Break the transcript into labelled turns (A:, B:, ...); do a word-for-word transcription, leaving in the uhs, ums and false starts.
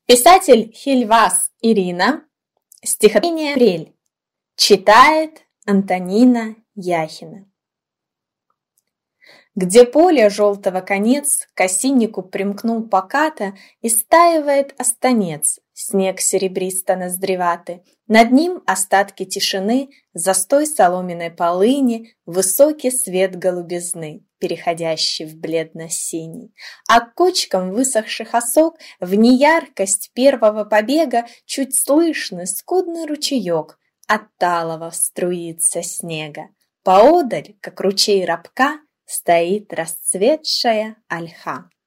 A: Писатель Хильваз Ирина. Стихотворение «Апрель». Читает Антонина Яхина. Где поле желтого конец к осиннику примкнул покато, и стаивает останец, снег серебристо-ноздреватый. Над ним остатки тишины, застой соломенной полыни, высокий свет голубизны, переходящий в бледно-синий. А к кочкам высохших осок в неяркость первого побега чуть слышный скудный ручеек от талого струится снега. Поодаль, как ручей рабка, стоит расцветшая ольха.